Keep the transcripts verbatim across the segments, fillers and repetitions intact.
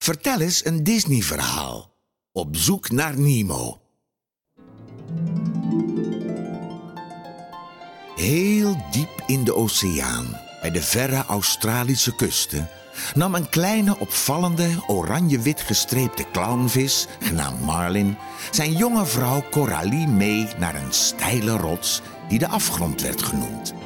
Vertel eens een Disney-verhaal. Op zoek naar Nemo. Heel diep in de oceaan, bij de verre Australische kusten, nam een kleine opvallende oranje-wit gestreepte clownvis, genaamd Marlin, zijn jonge vrouw Coralie mee naar een steile rots die de afgrond werd genoemd.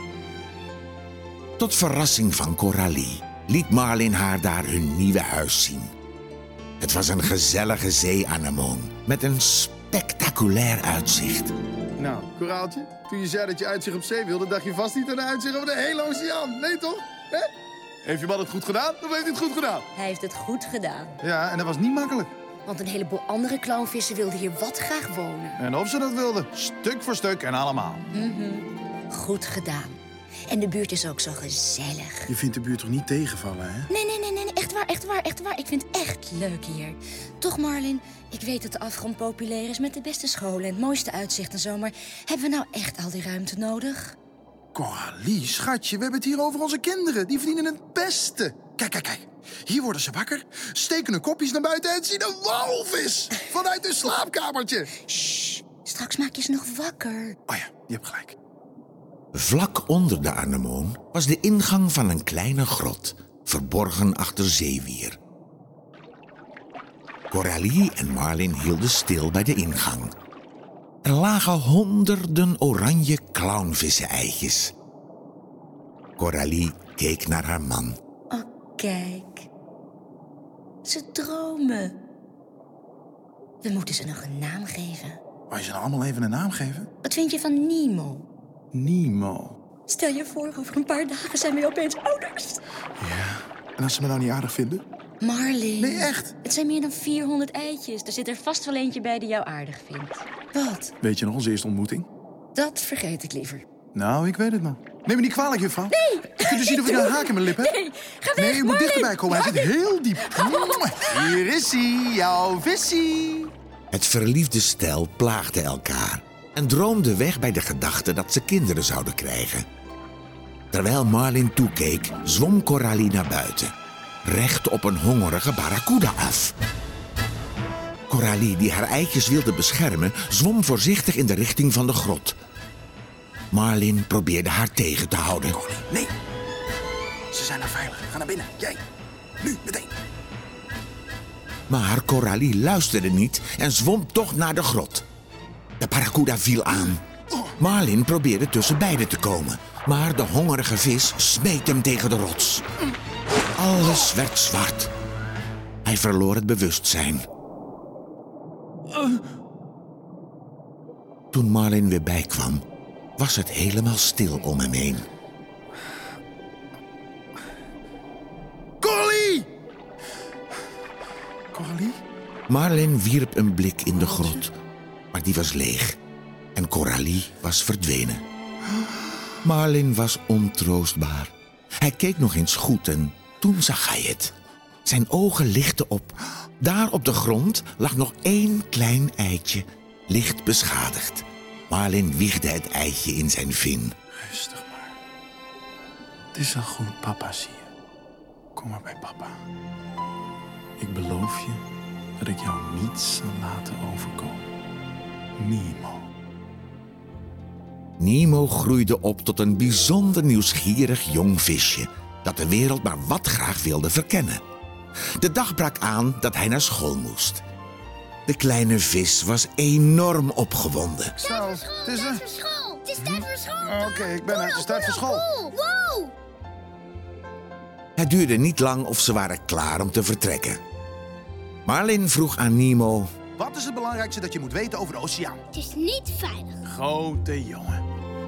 Tot verrassing van Coralie liet Marlin haar daar hun nieuwe huis zien. Het was een gezellige zeeanemoon met een spectaculair uitzicht. Nou, Koraaltje, toen je zei dat je uitzicht op zee wilde, dacht je vast niet aan de uitzicht over de hele oceaan. Nee, toch? Hè? Heeft je man het goed gedaan of heeft hij het goed gedaan? Hij heeft het goed gedaan. Ja, en dat was niet makkelijk. Want een heleboel andere clownvissen wilden hier wat graag wonen. En of ze dat wilden, stuk voor stuk en allemaal. Mm-hmm. Goed gedaan. En de buurt is ook zo gezellig. Je vindt de buurt toch niet tegenvallen, hè? Nee, nee, nee, nee, echt waar, echt waar, echt waar. Ik vind het echt leuk hier. Toch, Marlin, ik weet dat de afgrond populair is met de beste scholen en het mooiste uitzicht en zo, maar hebben we nou echt al die ruimte nodig? Coralie, schatje, we hebben het hier over onze kinderen. Die verdienen het beste. Kijk, kijk, kijk. Hier worden ze wakker, steken hun kopjes naar buiten en zien een walvis vanuit hun slaapkamertje. Sst, straks maak je ze nog wakker. Oh ja, je hebt gelijk. Vlak onder de anemoon was de ingang van een kleine grot, verborgen achter zeewier. Coralie en Marlin hielden stil bij de ingang. Er lagen honderden oranje clownvissen-eitjes. Coralie keek naar haar man. Oh, kijk. Ze dromen. We moeten ze nog een naam geven. Wou je ze nou allemaal even een naam geven? Wat vind je van Nemo? Nemo. Stel je voor, over een paar dagen zijn we opeens ouders. Ja, en als ze me nou niet aardig vinden? Marlin. Nee, echt? Het zijn meer dan vierhonderd eitjes. Er zit er vast wel eentje bij die jou aardig vindt. Wat? Weet je nog onze eerste ontmoeting? Dat vergeet ik liever. Nou, ik weet het nog. Neem me niet kwalijk, juffrouw. Nee! Kun je zien of ik een haak in mijn lip heb? Nee, ga weg, Nee, je moet Marlin. dichterbij komen. Hij zit heel diep. Hier is hij, jouw vissie. Het verliefde stel plaagde elkaar en droomde weg bij de gedachte dat ze kinderen zouden krijgen. Terwijl Marlin toekeek, zwom Coralie naar buiten, recht op een hongerige barracuda af. Coralie, die haar eitjes wilde beschermen, zwom voorzichtig in de richting van de grot. Marlin probeerde haar tegen te houden. Coralie, nee. Ze zijn daar veilig. Ga naar binnen. Jij. Nu, meteen. Maar Coralie luisterde niet en zwom toch naar de grot. De barracuda viel aan. Marlin probeerde tussen beiden te komen, maar de hongerige vis smeet hem tegen de rots. Alles werd zwart. Hij verloor het bewustzijn. Toen Marlin weer bijkwam, was het helemaal stil om hem heen. Coralie! Coralie? Marlin wierp een blik in de grot, maar die was leeg en Coralie was verdwenen. Marlin was ontroostbaar. Hij keek nog eens goed en toen zag hij het. Zijn ogen lichtten op. Daar op de grond lag nog één klein eitje, licht beschadigd. Marlin wiegde het eitje in zijn vin. Rustig maar. Het is al goed, papa, zie je. Kom maar bij papa. Ik beloof je dat ik jou niets zal laten overkomen. Nemo. Nemo groeide op tot een bijzonder nieuwsgierig jong visje dat de wereld maar wat graag wilde verkennen. De dag brak aan dat hij naar school moest. De kleine vis was enorm opgewonden. Zo, het is Tijd voor school! Het is tijd voor school! Oké, ik ben er. Het is tijd voor school. Cool. Wow! Het duurde niet lang of ze waren klaar om te vertrekken. Marlin vroeg aan Nemo: Wat is het belangrijkste dat je moet weten over de oceaan? Het is niet veilig. Grote jongen.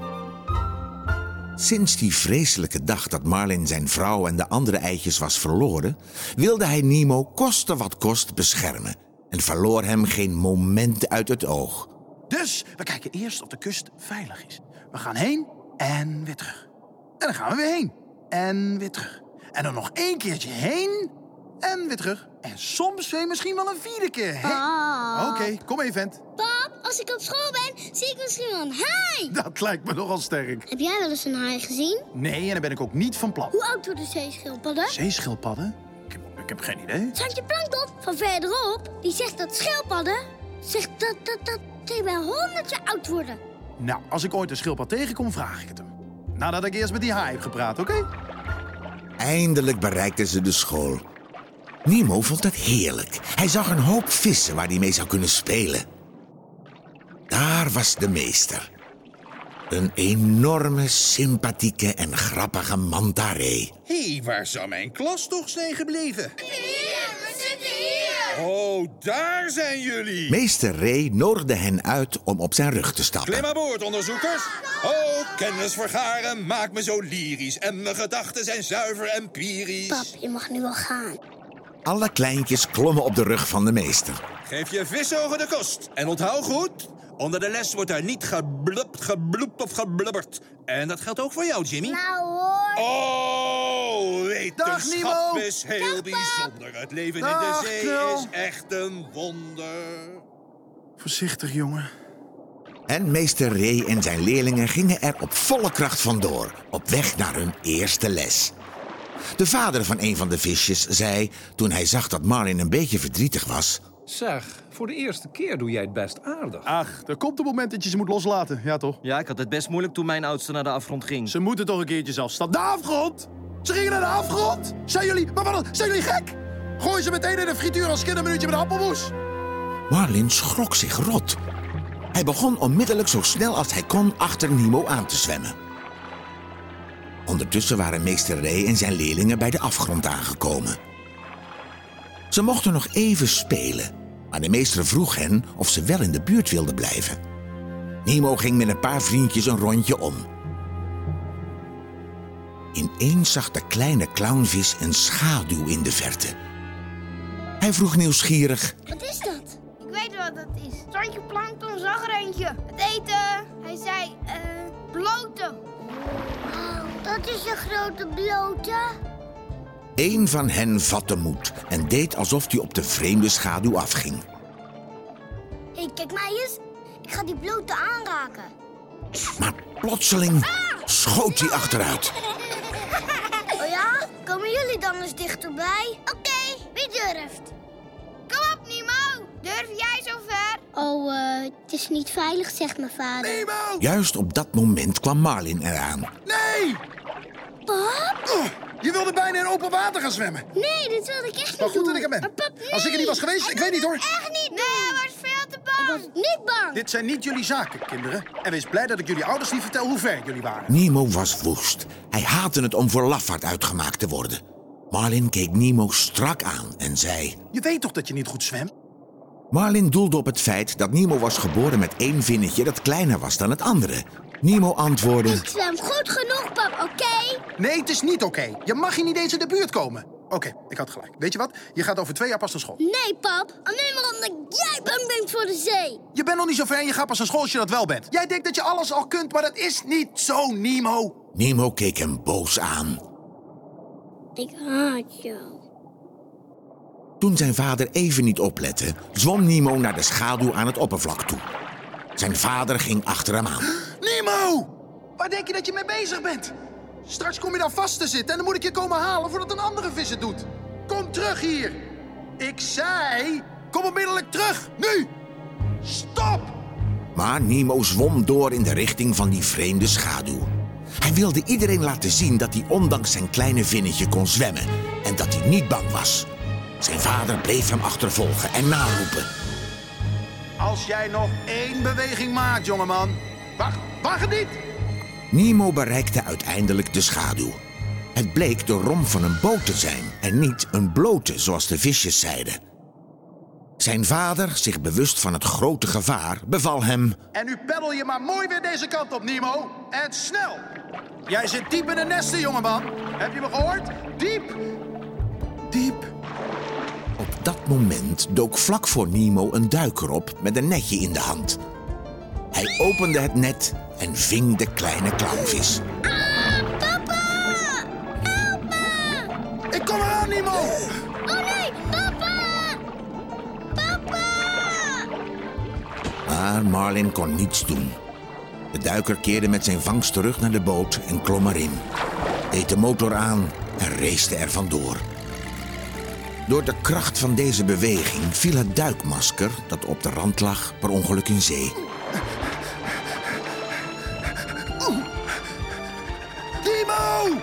Sinds die vreselijke dag dat Marlin zijn vrouw en de andere eitjes was verloren, wilde hij Nemo koste wat kost beschermen en verloor hem geen moment uit het oog. Dus we kijken eerst of de kust veilig is. We gaan heen en weer terug. En dan gaan we weer heen en weer terug. En dan nog één keertje heen en weer terug. En soms weer misschien wel een vierde keer. Hè? Ah. Oké, kom even, vent. Pap, als ik op school ben, zie ik misschien wel een haai. Dat lijkt me nogal sterk. Heb jij wel eens een haai gezien? Nee, en daar ben ik ook niet van plan. Hoe oud worden zeeschildpadden? Zeeschildpadden? Ik heb, ik heb geen idee. Santje Plankton van verderop, die zegt dat schildpadden... zegt dat, dat, dat die wel honderd jaar oud worden. Nou, als ik ooit een schildpad tegenkom, vraag ik het hem. Nadat ik eerst met die haai heb gepraat, oké? Okay? Eindelijk bereikten ze de school. Nemo vond het heerlijk. Hij zag een hoop vissen waar hij mee zou kunnen spelen. Daar was de meester. Een enorme, sympathieke en grappige manta-ray. Hé, hey, waar zou mijn klas toch zijn gebleven? Hier, we zitten hier. Oh, daar zijn jullie. Meester Ray nodigde hen uit om op zijn rug te stappen. Klim aan boord, onderzoekers. Oh, kennis vergaren maakt me zo lyrisch. En mijn gedachten zijn zuiver empirisch. Pap, je mag nu wel gaan. Alle kleintjes klommen op de rug van de meester. Geef je visogen de kost. En onthoud goed, onder de les wordt er niet geblupt, gebloept of geblubberd. En dat geldt ook voor jou, Jimmy. Nou hoor. Oh, wetenschap Nemo. is heel Dag, bijzonder. Het leven Dag, in de zee Knul. is echt een wonder. Voorzichtig, jongen. En meester Ray en zijn leerlingen gingen er op volle kracht vandoor, op weg naar hun eerste les. De vader van een van de visjes zei, toen hij zag dat Marlin een beetje verdrietig was... Zeg, voor de eerste keer doe jij het best aardig. Ach, er komt een moment dat je ze moet loslaten. Ja, toch? Ja, ik had het best moeilijk toen mijn oudste naar de afgrond ging. Ze moeten toch een keertje zelf staan. De afgrond! Ze gingen naar de afgrond! Zijn jullie... Maar wat, zijn jullie gek? Gooi ze meteen in de frituur als kindermenuutje met appelmoes. Marlin schrok zich rot. Hij begon onmiddellijk zo snel als hij kon achter Nemo aan te zwemmen. Ondertussen waren meester Ray en zijn leerlingen bij de afgrond aangekomen. Ze mochten nog even spelen, maar de meester vroeg hen of ze wel in de buurt wilden blijven. Nemo ging met een paar vriendjes een rondje om. Ineens zag de kleine clownvis een schaduw in de verte. Hij vroeg nieuwsgierig: Wat is dat? Ik weet wat dat is. Santje Plankton zag er eentje. Het eten. Hij zei, eh, blote. Wauw, dat is een grote blote. Eén van hen vatte moed en deed alsof hij op de vreemde schaduw afging. Hé, hey, kijk mij eens. Ik ga die blote aanraken. Maar plotseling schoot hij achteruit. Oh ja? Komen jullie dan eens dichterbij? Oké, okay, wie durft? Kom op, Nemo. Durf jij zo ver? Oh, uh, het is niet veilig, zegt mijn vader. Nemo! Juist op dat moment kwam Marlin eraan. Nee! Pap? Oh, je wilde bijna in open water gaan zwemmen. Nee, dit wilde ik echt niet Maar goed doen. dat ik er ben. Maar pap, nee. Als ik er niet was geweest, ik weet niet hoor. Echt niet doen. Nee, hij was veel te bang. Ik was niet bang. Dit zijn niet jullie zaken, kinderen. En wees blij dat ik jullie ouders niet vertel hoe ver jullie waren. Nemo was woest. Hij haatte het om voor lafaard uitgemaakt te worden. Marlin keek Nemo strak aan en zei: Je weet toch dat je niet goed zwemt? Marlin doelde op het feit dat Nemo was geboren met één vinnetje dat kleiner was dan het andere. Nemo antwoordde: Ik zwem goed genoeg, pap, oké? Okay? Nee, het is niet oké. Okay. Je mag hier niet eens in de buurt komen. Oké, okay, ik had gelijk. Weet je wat? Je gaat over twee jaar pas naar school. Nee, pap. Alleen maar omdat jij bang bent voor de zee. Je bent nog niet zo ver en je gaat pas naar school als je dat wel bent. Jij denkt dat je alles al kunt, maar dat is niet zo, Nemo. Nemo keek hem boos aan. Ik haat jou. Toen zijn vader even niet oplette, zwom Nemo naar de schaduw aan het oppervlak toe. Zijn vader ging achter hem aan. Nemo! Waar denk je dat je mee bezig bent? Straks kom je daar vast te zitten en dan moet ik je komen halen voordat een andere vis het doet. Kom terug hier. Ik zei, kom onmiddellijk terug, nu! Stop! Maar Nemo zwom door in de richting van die vreemde schaduw. Hij wilde iedereen laten zien dat hij ondanks zijn kleine vinnetje kon zwemmen en dat hij niet bang was. Zijn vader bleef hem achtervolgen en naroepen: Als jij nog één beweging maakt, jongeman. Wacht, wacht niet! Nemo bereikte uiteindelijk de schaduw. Het bleek de romp van een boot te zijn en niet een blote, zoals de visjes zeiden. Zijn vader, zich bewust van het grote gevaar, beval hem: En nu peddel je maar mooi weer deze kant op, Nemo. En snel! Jij zit diep in de nesten, jongeman. Heb je me gehoord? Diep! Diep! Op dat moment dook vlak voor Nemo een duiker op met een netje in de hand. Hij opende het net en ving de kleine clownvis. Ah, papa! Help me! Ik kom eraan, Nemo! Oh nee, papa! Papa! Maar Marlin kon niets doen. De duiker keerde met zijn vangst terug naar de boot en klom erin. Deed de motor aan en race er vandoor. Door de kracht van deze beweging viel het duikmasker, dat op de rand lag, per ongeluk in zee. Nemo!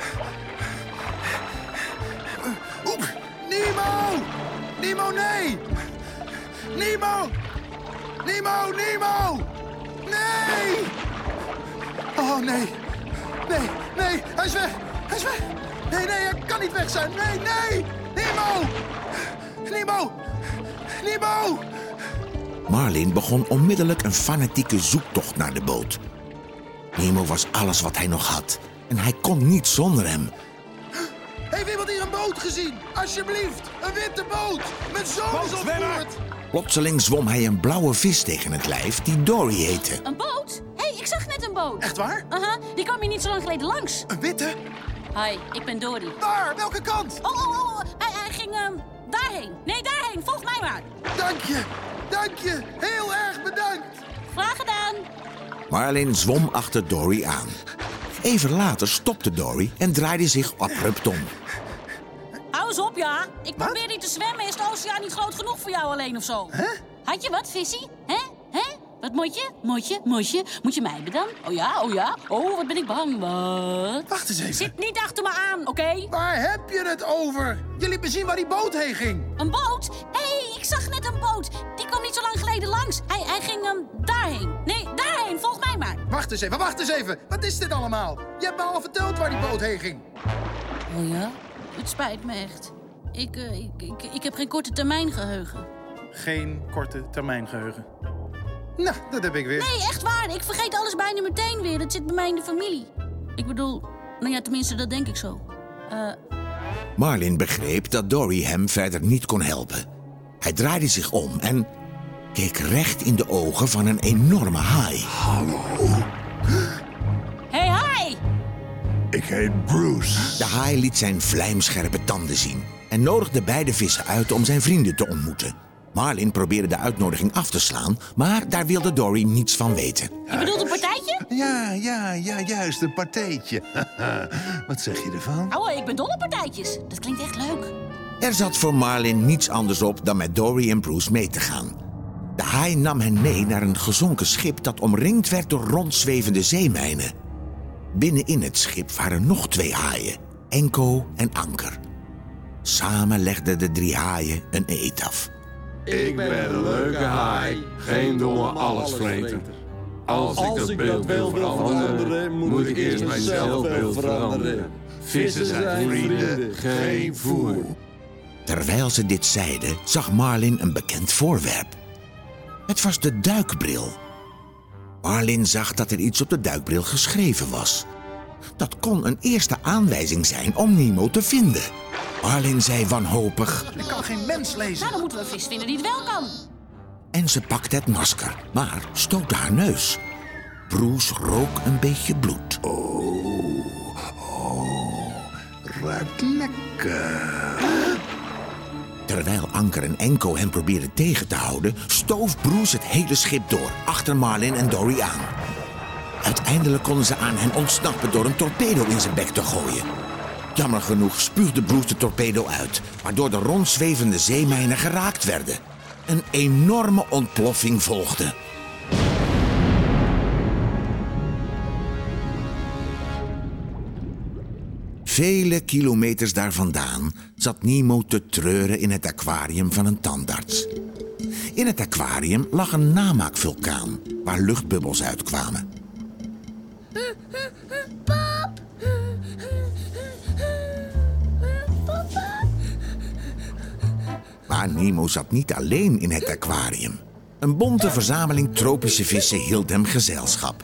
Oep, Nemo! Nemo, nee! Nemo! Nemo, Nemo! Nee! Oh, nee. Nee, nee, hij is weg. Hij is weg. Nee, nee, hij kan niet weg zijn. Nee, nee! Nemo! Nemo! Nemo! Marlin begon onmiddellijk een fanatieke zoektocht naar de boot. Nemo was alles wat hij nog had. En hij kon niet zonder hem. Heeft iemand hier een boot gezien? Alsjeblieft, een witte boot met zomers op boord. Plotseling zwom hij een blauwe vis tegen het lijf die Dory heette. Een boot? Hé, hey, ik zag net een boot. Echt waar? Aha, die kwam hier niet zo lang geleden langs. Een witte? Hi, ik ben Dory. Waar? Welke kant? Oh, oh, oh, hij, hij ging um, daarheen. Nee, daarheen. Volg mij maar. Dank je, dank je. Heel erg bedankt. Graag gedaan. Marlin zwom achter Dory aan. Even later stopte Dory en draaide zich abrupt om. Hou eens op, ja. Ik probeer niet te zwemmen. Is de oceaan niet groot genoeg voor jou alleen of zo? Hè? Had je wat, vissie? Hè? Hè? Wat moet je? Moet je? Moet je? Moet je mij hebben dan? Oh ja, oh ja. Oh, wat ben ik bang. Wat? Wacht eens even. Zit niet achter me aan, oké? Okay? Waar heb je het over? Je liet me zien waar die boot heen ging. Een boot? Hé, hey, ik zag net een boot. Die kwam niet zo lang geleden langs. Hij, hij ging um, daarheen. Nee, daarheen. Volg mij maar. Wacht eens even, wacht eens even. Wat is dit allemaal? Je hebt me al verteld waar die boot heen ging. Oh ja? Het spijt me echt. Ik, uh, ik, ik, ik heb geen korte termijn geheugen. Geen korte termijn geheugen. Nou, dat heb ik weer. Nee, echt waar. Ik vergeet alles bijna meteen weer. Dat zit bij mij in de familie. Ik bedoel, nou ja, tenminste, dat denk ik zo. Uh... Marlin begreep dat Dory hem verder niet kon helpen. Hij draaide zich om en keek recht in de ogen van een enorme haai. Hallo. Hey, haai! Ik heet Bruce. De haai liet zijn vlijmscherpe tanden zien en nodigde beide vissen uit om zijn vrienden te ontmoeten. Marlin probeerde de uitnodiging af te slaan, maar daar wilde Dory niets van weten. Je bedoelt een partijtje? Ja, ja, ja, juist, een partijtje. Wat zeg je ervan? Oh, ik ben dol op partijtjes. Dat klinkt echt leuk. Er zat voor Marlin niets anders op dan met Dory en Bruce mee te gaan. De haai nam hen mee naar een gezonken schip dat omringd werd door rondzwevende zeemijnen. Binnenin het schip waren nog twee haaien, Enko en Anker. Samen legden de drie haaien een eed af. Ik ben een leuke haai, geen domme allesvreter. Als ik dat beeld wil veranderen, moet ik eerst mijn zelfbeeld veranderen. Vissen zijn vrienden, geen voer. Terwijl ze dit zeiden, zag Marlin een bekend voorwerp. Het was de duikbril. Marlin zag dat er iets op de duikbril geschreven was. Dat kon een eerste aanwijzing zijn om Nemo te vinden. Marlin zei wanhopig: Ik kan geen mens lezen. Nou, dan moeten we een vis vinden die het wel kan. En ze pakte het masker, maar stootte haar neus. Bruce rook een beetje bloed. Oh, oh, ruikt lekker. Terwijl Anker en Enko hen probeerden tegen te houden, stoof Bruce het hele schip door, achter Marlin en Dory aan. Uiteindelijk konden ze aan hen ontsnappen door een torpedo in zijn bek te gooien. Jammer genoeg spuugde Bruce de torpedo uit, waardoor de rondzwevende zeemijnen geraakt werden. Een enorme ontploffing volgde. Vele kilometers daar vandaan zat Nemo te treuren in het aquarium van een tandarts. In het aquarium lag een namaakvulkaan waar luchtbubbels uitkwamen. Pap! Maar Nemo zat niet alleen in het aquarium. Een bonte verzameling tropische vissen hield hem gezelschap.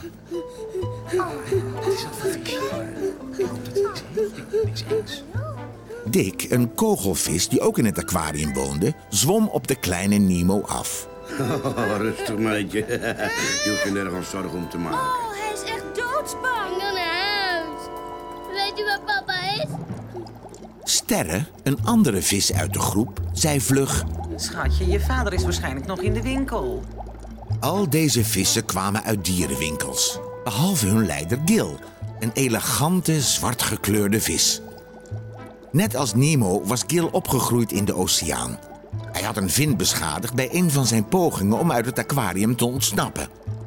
Dick, een kogelvis die ook in het aquarium woonde, zwom op de kleine Nemo af. Oh, rustig, meidje. Je hoeft je nergens zorgen om te maken. Oh, hij is echt doodsbang. Ik wil naar huis. Weet u waar papa is? Sterre, een andere vis uit de groep, zei vlug: Schatje, je vader is waarschijnlijk nog in de winkel. Al deze vissen kwamen uit dierenwinkels. Behalve hun leider Gil, een elegante, zwart gekleurde vis. Net als Nemo was Gil opgegroeid in de oceaan. Hij had een vin beschadigd bij een van zijn pogingen om uit het aquarium te ontsnappen.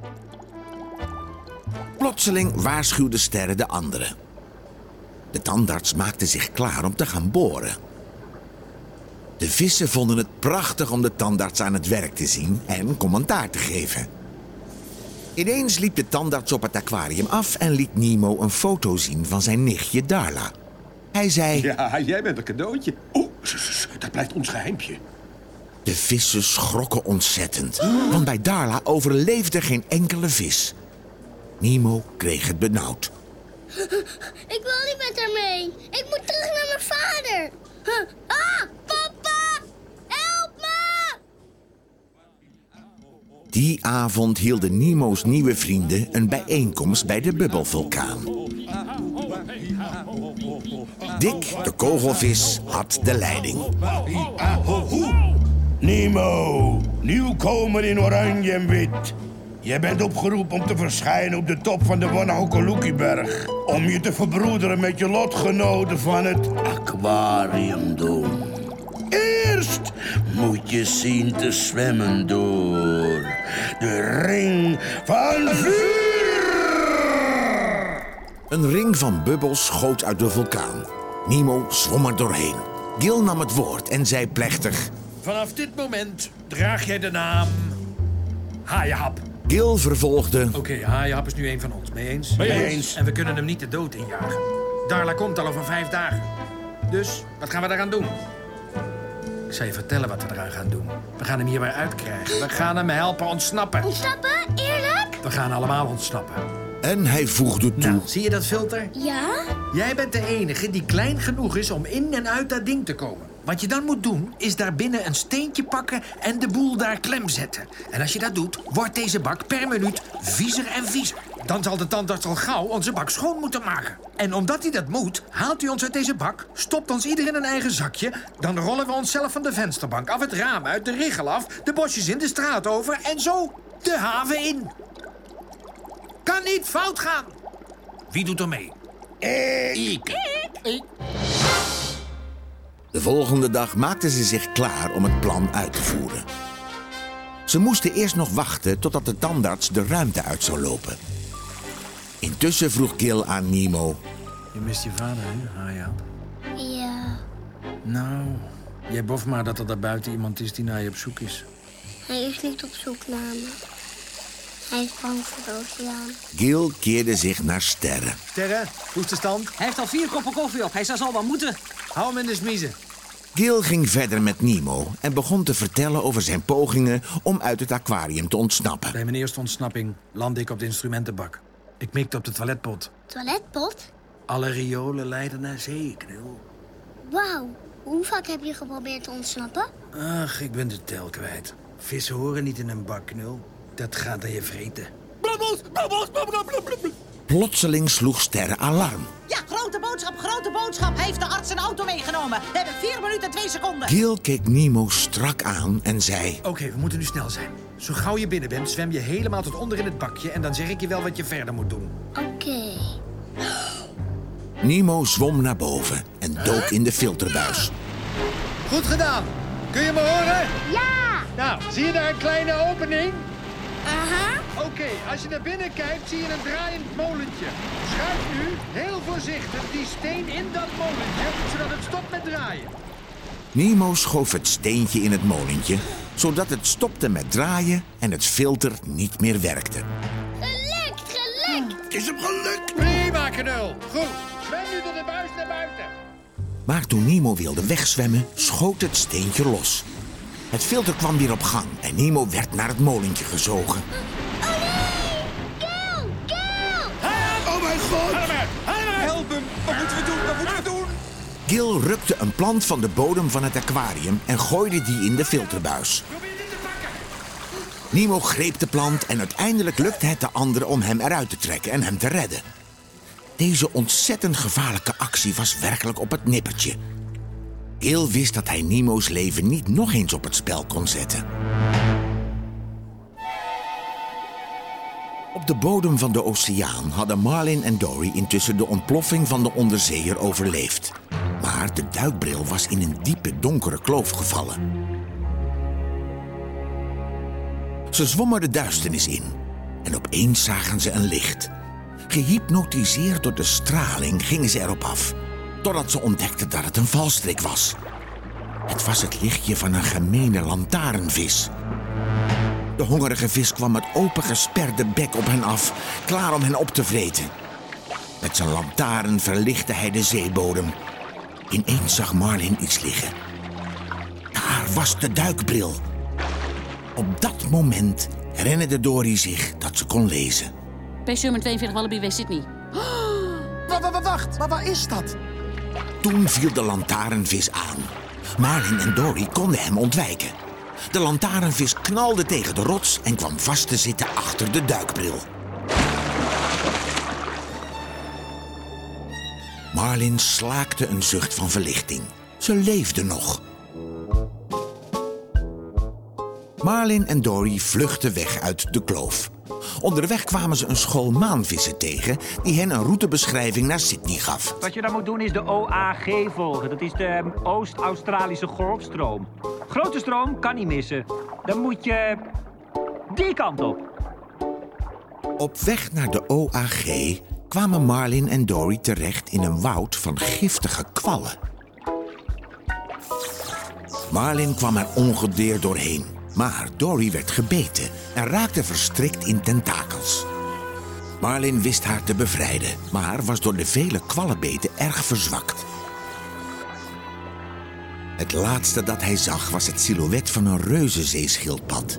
Plotseling waarschuwde Sterre de anderen. De tandarts maakte zich klaar om te gaan boren. De vissen vonden het prachtig om de tandarts aan het werk te zien en commentaar te geven. Ineens liep de tandarts op het aquarium af en liet Nemo een foto zien van zijn nichtje Darla. Hij zei... Ja, jij bent een cadeautje. Oeh, dat blijft ons geheimpje. De vissen schrokken ontzettend, want bij Darla overleefde geen enkele vis. Nemo kreeg het benauwd. Ik wil niet met haar mee. Ik moet terug naar mijn vader. Ah, papa! Help me! Die avond hielden Nemo's nieuwe vrienden een bijeenkomst bij de bubbelvulkaan. Dick, de kogelvis, had de leiding. Nemo, nieuwkomer in oranje en wit. Je bent opgeroepen om te verschijnen op de top van de Wanahokoluki-berg. Om je te verbroederen met je lotgenoten van het aquariumdom. Eerst moet je zien te zwemmen door de ring van vuur. Een ring van bubbels schoot uit de vulkaan. Nemo zwom er doorheen. Gil nam het woord en zei plechtig... Vanaf dit moment draag jij de naam Haaienhap. Gil vervolgde... Oké, okay, Haaienhap is nu een van ons. Mee eens? Mee eens. En we kunnen hem niet de dood injagen. Darla komt al over vijf dagen. Dus, wat gaan we daaraan doen? Ik zal je vertellen wat we eraan gaan doen. We gaan hem hier weer uitkrijgen. We gaan hem helpen ontsnappen. Ontsnappen? Eerlijk? We gaan allemaal ontsnappen. En hij voegde toe... Nou, zie je dat filter? Ja? Jij bent de enige die klein genoeg is om in en uit dat ding te komen. Wat je dan moet doen, is daar binnen een steentje pakken en de boel daar klem zetten. En als je dat doet, wordt deze bak per minuut viezer en viezer. Dan zal de tandarts al gauw onze bak schoon moeten maken. En omdat hij dat moet, haalt hij ons uit deze bak, stopt ons ieder in een eigen zakje. Dan rollen we onszelf van de vensterbank af, het raam uit, de richel af, de bosjes in, de straat over en zo de haven in. Kan niet fout gaan. Wie doet er mee? Ik. Ik. Ik. De volgende dag maakten ze zich klaar om het plan uit te voeren. Ze moesten eerst nog wachten totdat de tandarts de ruimte uit zou lopen. Intussen vroeg Gil aan Nemo... Je mist je vader, hè, Haaienhap? Ja. Nou, jij boft maar dat er daar buiten iemand is die naar je op zoek is. Hij is niet op zoek naar me. Hij is bang voor de oceaan. Gil keerde zich naar Sterre. Sterre, hoe is de stand? Hij heeft al vier koppen koffie op. Hij zou zal wel moeten. Hou hem in de smiezen. Gil ging verder met Nemo en begon te vertellen over zijn pogingen om uit het aquarium te ontsnappen. Bij mijn eerste ontsnapping landde ik op de instrumentenbak. Ik mikte op de toiletpot. Toiletpot? Alle riolen leiden naar zee, knul. Wauw, hoe vaak heb je geprobeerd te ontsnappen? Ach, ik ben de tel kwijt. Vissen horen niet in een bak, knul. Dat gaat aan je vreten. Bubbels, bubbels, bubbels, bubbels. Plotseling sloeg Sterre alarm. Ja, grote boodschap, grote boodschap. Hij heeft de arts een auto meegenomen. We hebben vier minuten en twee seconden. Gil keek Nemo strak aan en zei... Oké, okay, we moeten nu snel zijn. Zo gauw je binnen bent, zwem je helemaal tot onder in het bakje... en dan zeg ik je wel wat je verder moet doen. Oké. Okay. Nemo zwom naar boven en dook in de filterbuis. Goed gedaan. Kun je me horen? Ja! Nou, zie je daar een kleine opening? Aha. Oké, okay, als je naar binnen kijkt, zie je een draaiend molentje. Schuif nu, heel voorzichtig, die steen in dat molentje, zodat het stopt met draaien. Nemo schoof het steentje in het molentje, zodat het stopte met draaien en het filter niet meer werkte. Gelukt, gelukt! Het is hem gelukt! Prima, knul. Goed, zwem nu door de buis naar buiten. Maar toen Nemo wilde wegzwemmen, schoot het steentje los. Het filter kwam weer op gang en Nemo werd naar het molentje gezogen. Oh nee! Gil! Gil! Oh mijn god! Help hem! Wat moeten we doen? Wat moeten we doen? Gil rukte een plant van de bodem van het aquarium en gooide die in de filterbuis. Nemo greep de plant en uiteindelijk lukte het de anderen om hem eruit te trekken en hem te redden. Deze ontzettend gevaarlijke actie was werkelijk op het nippertje. Gil wist dat hij Nemo's leven niet nog eens op het spel kon zetten. Op de bodem van de oceaan hadden Marlin en Dory intussen de ontploffing van de onderzeeër overleefd. Maar de duikbril was in een diepe, donkere kloof gevallen. Ze zwommen de duisternis in en opeens zagen ze een licht. Gehypnotiseerd door de straling gingen ze erop af, totdat ze ontdekten dat het een valstrik was. Het was het lichtje van een gemene lantaarnvis. De hongerige vis kwam met opengesperde bek op hen af, klaar om hen op te vreten. Met zijn lantaarn verlichtte hij de zeebodem. Ineens zag Marlin iets liggen. Daar was de duikbril. Op dat moment herinnerde Dory zich dat ze kon lezen. Bij Sherman tweeënveertig Wallaby Way Sydney. Wacht, wacht, wacht, waar is dat? Toen viel de lantaarnvis aan. Marlin en Dory konden hem ontwijken. De lantaarnvis knalde tegen de rots en kwam vast te zitten achter de duikbril. Marlin slaakte een zucht van verlichting. Ze leefde nog. Marlin en Dory vluchtten weg uit de kloof. Onderweg kwamen ze een school maanvissen tegen die hen een routebeschrijving naar Sydney gaf. Wat je dan moet doen is de O A G volgen. Dat is de Oost-Australische golfstroom. Grote stroom kan niet missen. Dan moet je die kant op. Op weg naar de O A G kwamen Marlin en Dory terecht in een woud van giftige kwallen. Marlin kwam er ongedeerd doorheen. Maar Dory werd gebeten en raakte verstrikt in tentakels. Marlin wist haar te bevrijden, maar was door de vele kwallenbeten erg verzwakt. Het laatste dat hij zag was het silhouet van een reuzenzeeschildpad.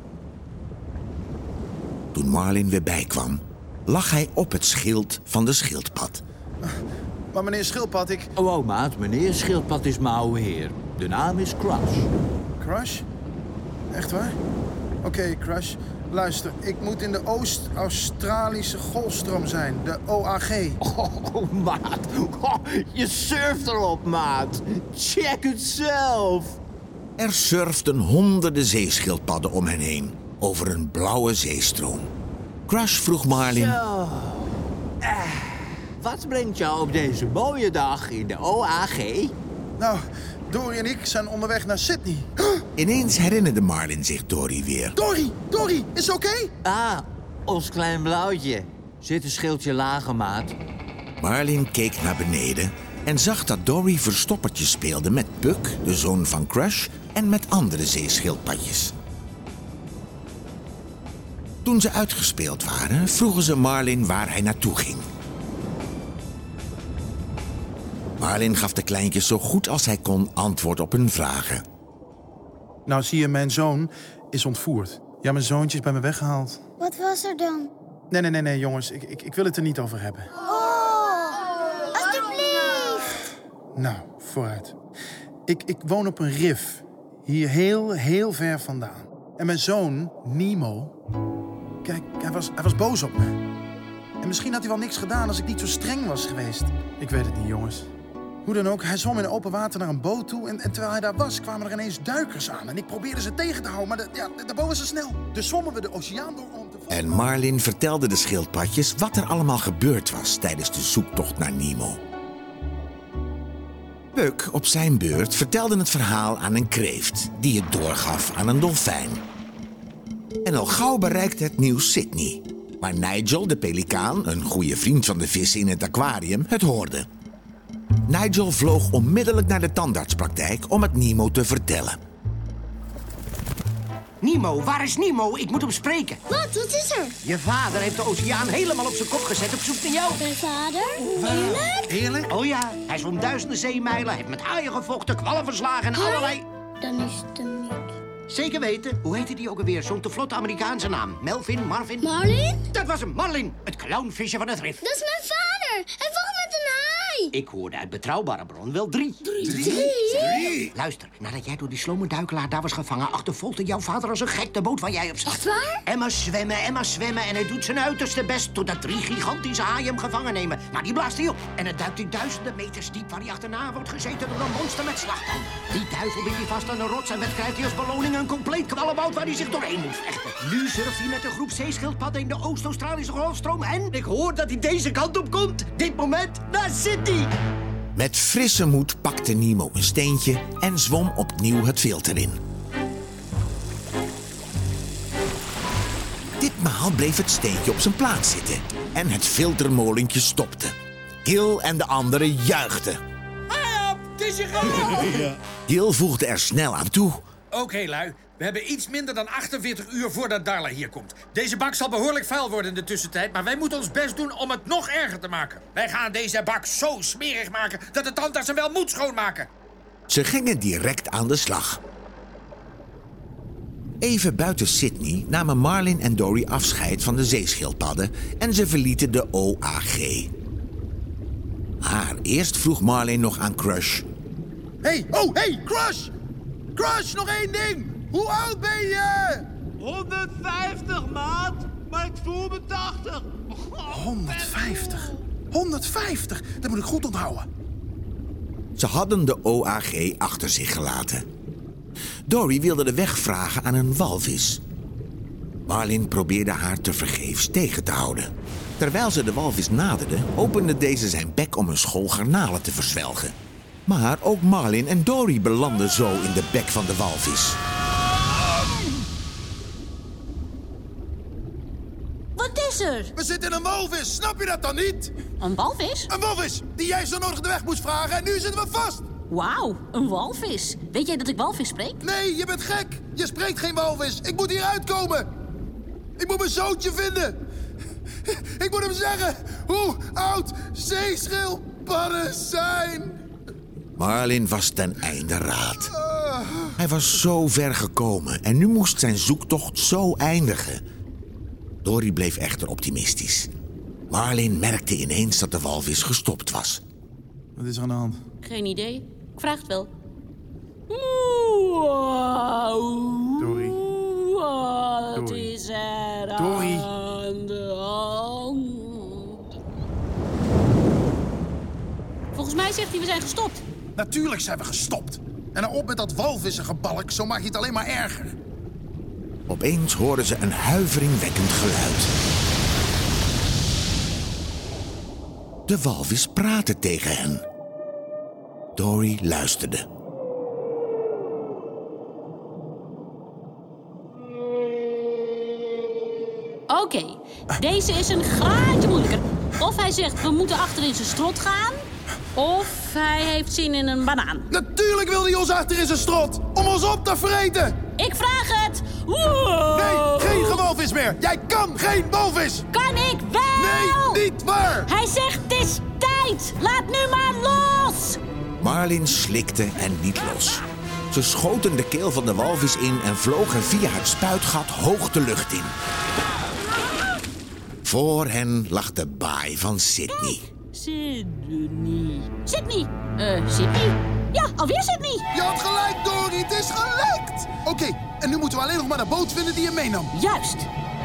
Toen Marlin weer bijkwam, lag hij op het schild van de schildpad. Maar meneer Schildpad, ik... Oh, oh, maat, meneer Schildpad is mijn oude heer. De naam is Crush. Crush? Echt waar? Oké, okay, Crush. Luister, ik moet in de Oost-Australische golfstroom zijn. De O A G. Oh, maat. Oh, je surft erop, maat. Check het zelf. Er surfden honderden zeeschildpadden om hen heen. Over een blauwe zeestroom. Crush vroeg Marlin... Zo. Eh, wat brengt jou op deze mooie dag in de O A G? Nou... Dory en ik zijn onderweg naar Sydney. Ineens herinnerde Marlin zich Dory weer. Dory, Dory, is het oké? Okay? Ah, ons klein blauwtje. Zit een schildje lager, maat. Marlin keek naar beneden en zag dat Dory verstoppertje speelde met Puck, de zoon van Crush, en met andere zeeschildpadjes. Toen ze uitgespeeld waren, vroegen ze Marlin waar hij naartoe ging. Marlin gaf de kleintjes zo goed als hij kon antwoord op hun vragen. Nou, zie je, mijn zoon is ontvoerd. Ja, mijn zoontje is bij me weggehaald. Wat was er dan? Nee, nee, nee, nee, jongens. Ik, ik, ik wil het er niet over hebben. Oh, alsjeblieft. Nou, vooruit. Ik, ik woon op een rif. Hier heel, heel ver vandaan. En mijn zoon, Nemo... Kijk, hij was, hij was boos op me. En misschien had hij wel niks gedaan als ik niet zo streng was geweest. Ik weet het niet, jongens. Hoe dan ook, hij zwom in open water naar een boot toe... En, en terwijl hij daar was, kwamen er ineens duikers aan. En ik probeerde ze tegen te houden, maar de, ja, daarboven was ze snel. Dus zwommen we de oceaan door om te... En Marlin vertelde de schildpadjes wat er allemaal gebeurd was... tijdens de zoektocht naar Nemo. Puck, op zijn beurt, vertelde het verhaal aan een kreeft... die het doorgaf aan een dolfijn. En al gauw bereikte het nieuws Sydney... waar Nigel, de pelikaan, een goede vriend van de vissen in het aquarium, het hoorde. Nigel vloog onmiddellijk naar de tandartspraktijk om het Nemo te vertellen. Nemo, waar is Nemo? Ik moet hem spreken. Wat? Wat is er? Je vader heeft de oceaan helemaal op zijn kop gezet op zoek naar jou. Mijn vader? Eerlijk? Eerlijk? Oh ja, hij zwom duizenden zeemijlen, heeft met haaien gevochten, kwallen verslagen en allerlei... Dan is het hem niet. Zeker weten. Hoe heette die ook alweer? Zo'n te vlotte Amerikaanse naam. Melvin, Marvin? Marlin? Dat was hem, Marlin. Het clownvisje van het rif. Dat is mijn vader. Hij vocht met een haai. Ik hoorde uit betrouwbare bron wel drie. Drie? Drie? Drie? Luister, nadat jij door die slome duikelaar daar was gevangen... achtervolgde jouw vader als een gek de boot waar jij op zat. Echt waar? Emma zwemmen, Emma zwemmen. En hij doet zijn uiterste best totdat drie gigantische haaien hem gevangen nemen. Maar die blaast hij op. En het duikt in duizenden meters diep... waar hij achterna wordt gezeten door een monster met slagtanden. Die duivel bindt hij vast aan de rots... en met krijgt hij als beloning een compleet kwallenwoud... waar hij zich doorheen moet vechten. Nu surft hij met een groep zeeschildpadden in de Oost-Australische golfstroom... en ik hoor dat hij deze kant op komt. Dit moment naar Sydney. Met frisse moed pakte Nemo een steentje en zwom opnieuw het filter in. Ditmaal bleef het steentje op zijn plaats zitten en het filtermolentje stopte. Gil en de anderen juichten. Help, het is je gewoon! Gil voegde er snel aan toe. Oké, okay, lui. We hebben iets minder dan achtenveertig uur voordat Darla hier komt. Deze bak zal behoorlijk vuil worden in de tussentijd, maar wij moeten ons best doen om het nog erger te maken. Wij gaan deze bak zo smerig maken dat de tandarts hem wel moet schoonmaken. Ze gingen direct aan de slag. Even buiten Sydney namen Marlin en Dory afscheid van de zeeschildpadden en ze verlieten de O A G. Maar eerst vroeg Marlin nog aan Crush. Hey, oh, hey, Crush! Crush, nog één ding! Hoe oud ben je? honderdvijftig, maat. Maar ik voel me tachtig. honderdvijftig? honderdvijftig? Dat moet ik goed onthouden. Ze hadden de O A G achter zich gelaten. Dory wilde de weg vragen aan een walvis. Marlin probeerde haar tevergeefs tegen te houden. Terwijl ze de walvis naderde, opende deze zijn bek om een school garnalen te verzwelgen. Maar ook Marlin en Dory belanden zo in de bek van de walvis. Wat is er? We zitten in een walvis, snap je dat dan niet? Een walvis? Een walvis, die jij zo nodig de weg moest vragen en nu zitten we vast. Wauw, een walvis. Weet jij dat ik walvis spreek? Nee, je bent gek. Je spreekt geen walvis. Ik moet hier uitkomen. Ik moet mijn zoontje vinden. Ik moet hem zeggen hoe oud zeeschildpadden zijn. Marlin was ten einde raad. Hij was zo ver gekomen en nu moest zijn zoektocht zo eindigen. Dory bleef echter optimistisch. Marlin merkte ineens dat de walvis gestopt was. Wat is er aan de hand? Geen idee. Ik vraag het wel. Dory. Wat Dory. is er Dory. aan de hand? Volgens mij zegt hij we zijn gestopt. Natuurlijk zijn we gestopt. En nou op met dat walvissengebalk, zo maak je het alleen maar erger. Opeens hoorden ze een huiveringwekkend geluid. De walvis praatte tegen hen. Dory luisterde. Oké, okay, deze is een graadje moeilijker. Of hij zegt we moeten achter in zijn strot gaan, of hij heeft zin in een banaan. Natuurlijk wil hij ons achter in zijn strot, om ons op te vreten. Ik vraag het. Wow. Nee, geen gewalvis meer. Jij kan geen walvis. Kan ik wel? Nee, niet waar. Hij zegt het is tijd. Laat nu maar los. Marlin slikte en liet los. Ze schoten de keel van de walvis in en vlogen via het spuitgat hoog de lucht in. Voor hen lag de baai van Sydney. Sydney. Sydney. Eh, uh, Sydney? Ja, alweer Sydney. Je had gelijk, Dory. Het is gelukt. Oké, okay, en nu moeten we alleen nog maar de boot vinden die je meenam. Juist.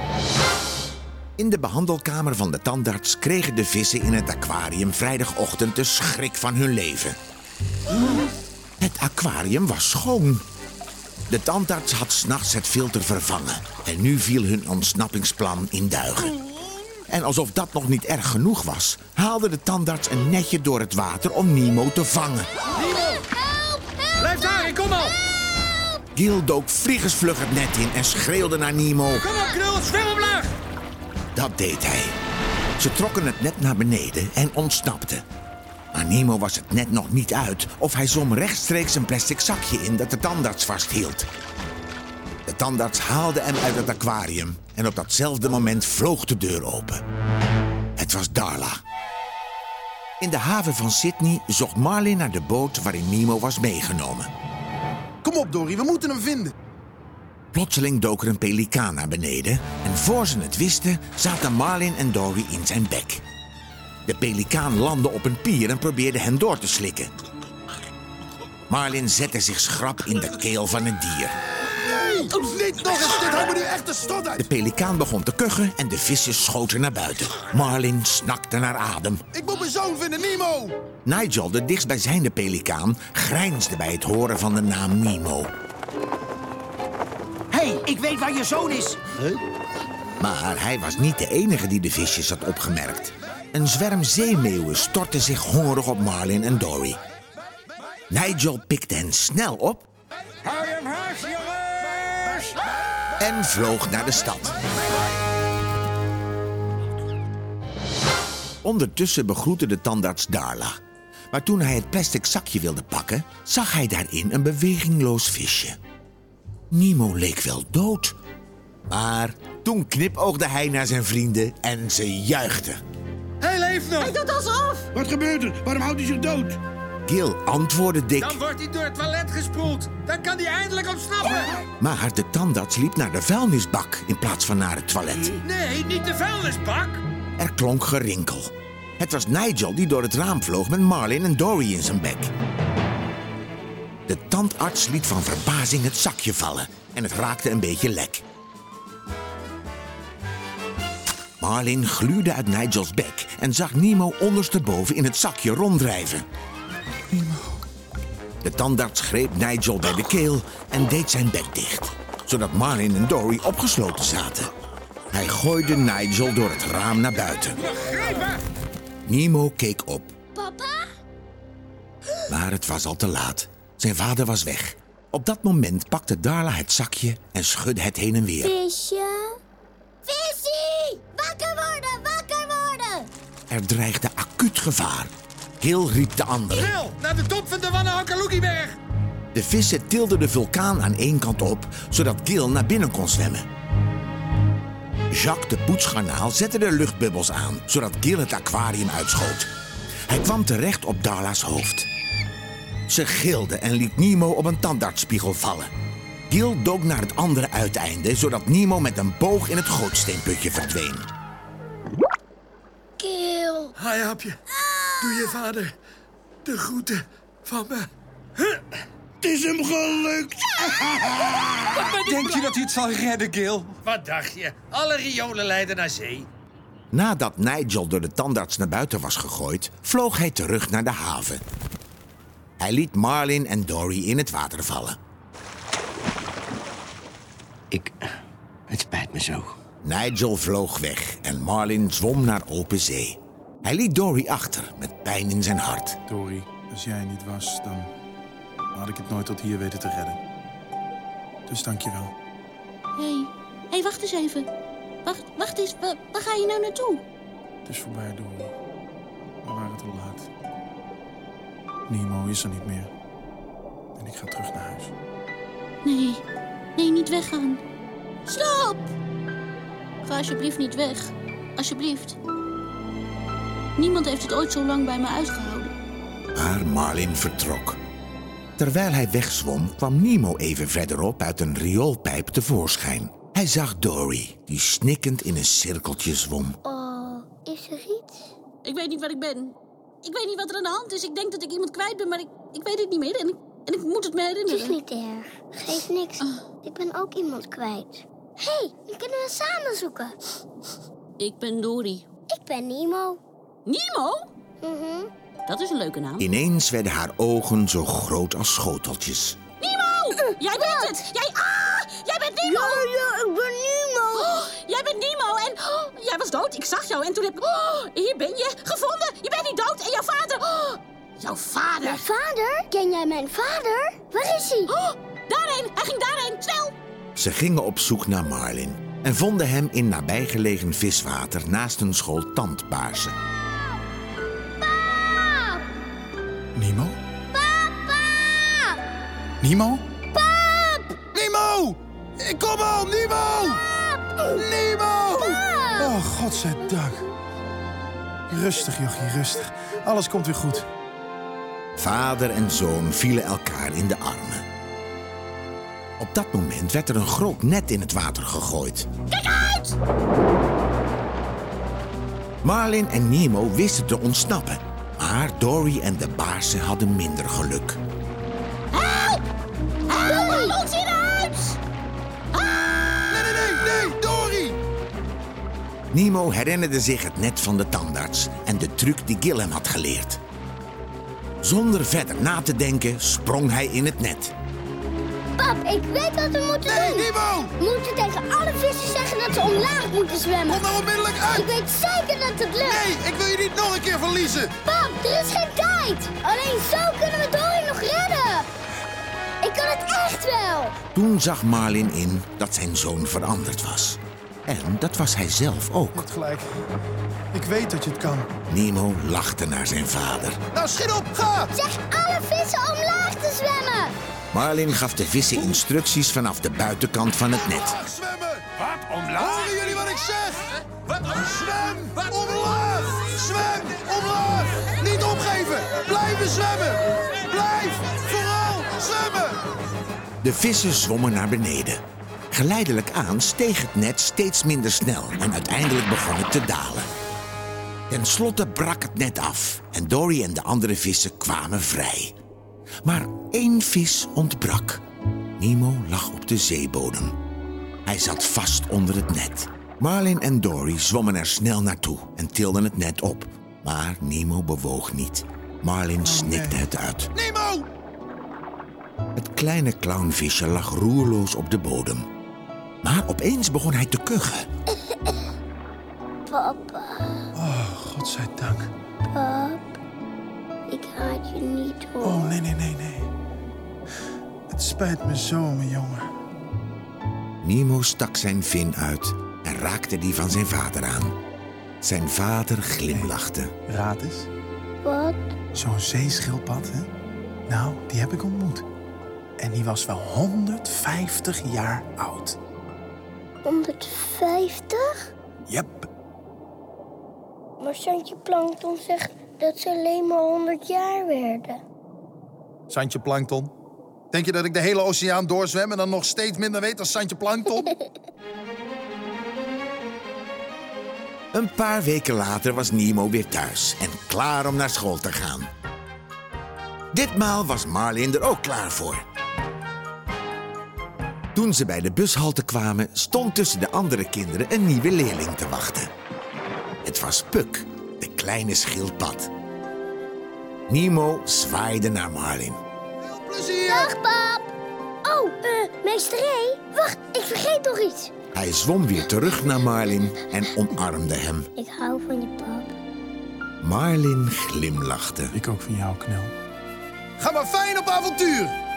In de behandelkamer van de tandarts kregen de vissen in het aquarium vrijdagochtend de schrik van hun leven. Het aquarium was schoon. De tandarts had 's nachts het filter vervangen. En nu viel hun ontsnappingsplan in duigen. En alsof dat nog niet erg genoeg was, haalde de tandarts een netje door het water om Nemo te vangen. Nemo! Help! Help! Blijf daar, ik kom al! Gil dook vliegensvlug het net in en schreeuwde naar Nemo. Kom op, Krul, zwem omlaag! Dat deed hij. Ze trokken het net naar beneden en ontsnapten. Maar Nemo was het net nog niet uit of hij zwom rechtstreeks een plastic zakje in dat de tandarts vasthield. De tandarts haalde hem uit het aquarium en op datzelfde moment vloog de deur open. Het was Darla. In de haven van Sydney zocht Marlin naar de boot waarin Nemo was meegenomen. Kom op, Dory, we moeten hem vinden. Plotseling dook er een pelikaan naar beneden en voor ze het wisten zaten Marlin en Dory in zijn bek. De pelikaan landde op een pier en probeerde hen door te slikken. Marlin zette zich schrap in de keel van het dier. Nee, niet nog eens, dit houdt me nu echt de strot uit. De pelikaan begon te kuchen en de visjes schoten naar buiten. Marlin snakte naar adem. Ik moet mijn zoon vinden, Nemo! Nigel, de dichtstbijzijnde pelikaan, grijnsde bij het horen van de naam Nemo. Hé, hey, ik weet waar je zoon is. Huh? Maar hij was niet de enige die de visjes had opgemerkt. Een zwerm zeemeeuwen stortte zich hongerig op Marlin en Dory. Nigel pikte hen snel op Hou hem vast, jongens! en vloog naar de stad. Ondertussen begroette de tandarts Darla. Maar toen hij het plastic zakje wilde pakken, zag hij daarin een bewegingloos visje. Nemo leek wel dood. Maar toen knipoogde hij naar zijn vrienden en ze juichten. Hij leeft nog! Hij doet alsof! Wat gebeurt er? Waarom houdt hij zich dood? Gil antwoordde dik. Dan wordt hij door het toilet gespoeld. Dan kan hij eindelijk ontsnappen. Maar de tandarts liep naar de vuilnisbak in plaats van naar het toilet. Nee, niet de vuilnisbak. Er klonk gerinkel. Het was Nigel die door het raam vloog met Marlin en Dory in zijn bek. De tandarts liet van verbazing het zakje vallen en het raakte een beetje lek. Marlin gluurde uit Nigels bek en zag Nemo ondersteboven in het zakje ronddrijven. Nemo. De tandarts greep Nigel bij de keel en deed zijn bek dicht, zodat Marlin en Dory opgesloten zaten. Hij gooide Nigel door het raam naar buiten. Nemo keek op. Papa? Maar het was al te laat. Zijn vader was weg. Op dat moment pakte Darla het zakje en schudde het heen en weer. Visje? Visie! Wakker worden, wakker worden! Er dreigde acuut gevaar. Gil riep de anderen. Snel, naar de top van de Wanahakaluki-berg! De vissen tilden de vulkaan aan één kant op, zodat Gil naar binnen kon zwemmen. Jacques de poetsgarnaal zette de luchtbubbels aan, zodat Gil het aquarium uitschoot. Hij kwam terecht op Darla's hoofd. Ze gilde en liet Nemo op een tandartsspiegel vallen. Gil dook naar het andere uiteinde, zodat Nemo met een boog in het gootsteenputje verdween. Gil. Hi, hapje. Doe je vader de groeten van me. Het is hem gelukt! Denk je dat hij het zal redden, Gil? Wat dacht je? Alle riolen leiden naar zee. Nadat Nigel door de tandarts naar buiten was gegooid, vloog hij terug naar de haven. Hij liet Marlin en Dory in het water vallen. Ik... Het spijt me zo. Nigel vloog weg en Marlin zwom naar open zee. Hij liet Dory achter met pijn in zijn hart. Dory, als jij niet was, dan had ik het nooit tot hier weten te redden. Dus dank je wel. Hé, hey. hey, wacht eens even. Wacht, wacht eens, waar, waar ga je nou naartoe? Het is voorbij, Dory. We waren te laat. Nemo is er niet meer. En ik ga terug naar huis. Nee, nee, niet weggaan. Stop! Ga alsjeblieft niet weg. Alsjeblieft. Niemand heeft het ooit zo lang bij me uitgehouden. Maar Marlin vertrok. Terwijl hij wegzwom, kwam Nemo even verderop uit een rioolpijp tevoorschijn. Hij zag Dory, die snikkend in een cirkeltje zwom. Oh, is er iets? Ik weet niet waar ik ben. Ik weet niet wat er aan de hand is. Ik denk dat ik iemand kwijt ben, maar ik, ik weet het niet meer. En ik, en ik moet het me herinneren. Het is niet erg. Geef niks. Oh. Ik ben ook iemand kwijt. Hé, hey, dan kunnen we samen zoeken. Ik ben Dory. Ik ben Nemo. Nemo? Mhm. Dat is een leuke naam. Ineens werden haar ogen zo groot als schoteltjes. Nemo! Uh, jij bent het! Jij, ah, jij bent Nemo! Ja, ja, ik ben Nemo. Oh, jij bent Nemo en oh, jij was dood. Ik zag jou en toen heb ik... Oh, hier ben je, gevonden. Je bent niet dood en jouw vader... Oh, jouw vader. Mijn vader? Ken jij mijn vader? Waar is hij? Oh, daarheen, hij ging daarheen, snel! Ze gingen op zoek naar Marlin en vonden hem in nabijgelegen viswater naast een school tandbaarsen. Pap! Nemo? Papa! Nemo? Pap! Nemo! Kom op, Nemo! Pap! Nemo! Pap! Oh, godzijdank. Rustig, jochie, rustig. Alles komt weer goed. Vader en zoon vielen elkaar in de armen. Op dat moment werd er een groot net in het water gegooid. Kijk uit! Marlin en Nemo wisten te ontsnappen. Maar Dory en de baarsen hadden minder geluk. Help! Help! Hij loopt hieruit! Ah! Nee, nee, nee, nee, Dory! Nemo herinnerde zich het net van de tandarts en de truc die Gil hem had geleerd. Zonder verder na te denken sprong hij in het net. Pap, ik weet wat we moeten nee, doen. Nemo! We moeten tegen alle vissen zeggen dat dat ze omlaag moeten zwemmen. Kom er onmiddellijk uit! Ik weet zeker dat het lukt. Nee, ik wil je niet nog een keer verliezen. Pap, er is geen tijd. Alleen zo kunnen we Dory nog redden. Ik kan het echt wel. Toen zag Marlin in dat zijn zoon veranderd was. En dat was hij zelf ook. Je hebt gelijk. Ik weet dat je het kan. Nemo lachte naar zijn vader. Nou, schiet op, ga! Zeg alle vissen omlaag te zwemmen. Marlin gaf de vissen instructies vanaf de buitenkant van het net. Omlaag zwemmen! Wat? Omlaag? Horen jullie wat ik zeg? Wat? Zwem! Omlaag! Zwem! Omlaag! Niet opgeven! Blijven zwemmen! Blijf! Vooral zwemmen! De vissen zwommen naar beneden. Geleidelijk aan steeg het net steeds minder snel en uiteindelijk begon het te dalen. Ten slotte brak het net af en Dory en de andere vissen kwamen vrij. Maar één vis ontbrak. Nemo lag op de zeebodem. Hij zat vast onder het net. Marlin en Dory zwommen er snel naartoe en tilden het net op. Maar Nemo bewoog niet. Marlin snikte het uit. Nemo! Het kleine clownvisje lag roerloos op de bodem. Maar opeens begon hij te kuchen. Papa. Oh, godzijdank. Pap, ik haat je niet hoor. Oh, nee, nee, nee, nee. Het spijt me zo, mijn jongen. Nemo stak zijn vin uit en raakte die van zijn vader aan. Zijn vader glimlachte. Raad eens. Wat? Zo'n zeeschildpad, hè? Nou, die heb ik ontmoet. En die was wel honderdvijftig jaar oud. honderdvijftig? Yep. Maar Santje Plankton zegt dat ze alleen maar honderd jaar werden. Santje Plankton. Denk je dat ik de hele oceaan doorzwem en dan nog steeds minder weet dan Santje Plankton? Een paar weken later was Nemo weer thuis en klaar om naar school te gaan. Ditmaal was Marlin er ook klaar voor. Toen ze bij de bushalte kwamen, stond tussen de andere kinderen een nieuwe leerling te wachten. Het was Puck, de kleine schildpad. Nemo zwaaide naar Marlin. Veel plezier! Dag, pap. Oh, uh, meester Ray. Wacht, ik vergeet nog iets. Hij zwom weer terug naar Marlin en omarmde hem. Ik hou van je, pap. Marlin glimlachte. Ik ook van jou, Knel. Ga maar fijn op avontuur!